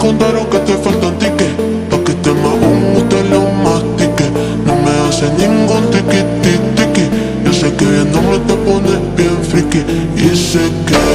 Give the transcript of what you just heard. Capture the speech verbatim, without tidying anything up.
contaron que te faltan tickets, pa' que te más humo te lo mastique. No me hace ningún tiki tiki tiki. Yo sé que viéndome te pones bien friki y sé que